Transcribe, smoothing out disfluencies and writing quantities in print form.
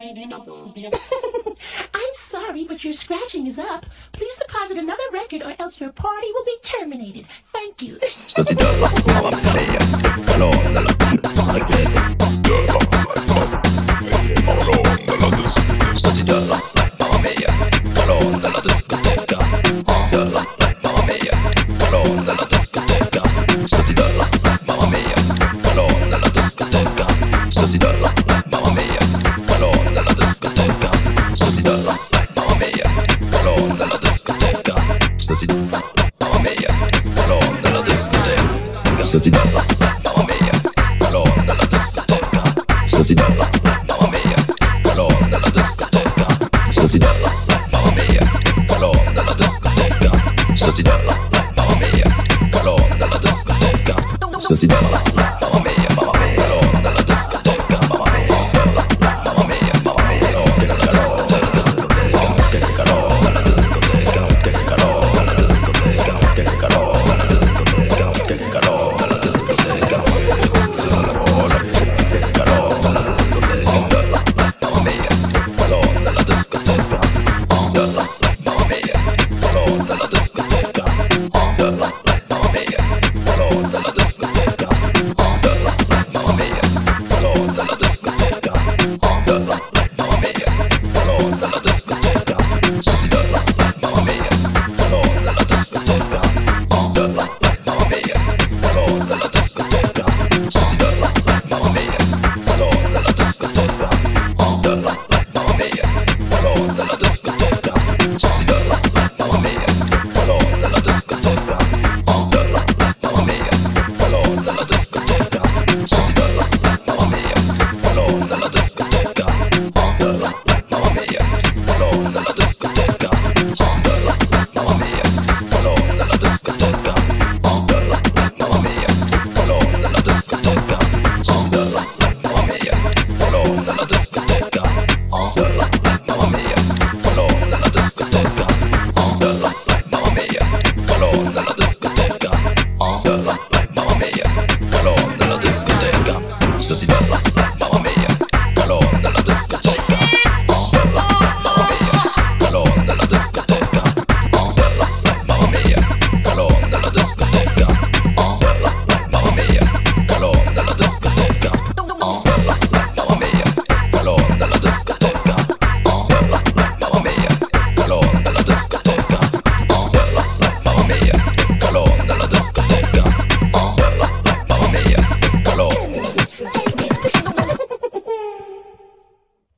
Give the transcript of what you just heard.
I'm sorry, but your scratching is up. Please deposit another record or else your party will be terminated. Thank you. Stati dalla mamma mia, calonna la Stati dalla mamma mia, calonna la discoteca. Dalla mamma mia, calonna la discoteca. Stati dalla mamma mia, calonna la discoteca. Stati dalla mamma mia, calonna la discoteca. Stati dalla mamma mia, calonna la discoteca. Stati dalla mamma mia, calonna la discoteca. Stati dalla mamma mia, calonna la discoteca. Stati dalla mamma mia, calonna la discoteca. Stati dalla mamma mia, calonna la discoteca. Stati dalla mamma mia, calonna la discoteca. Stati dalla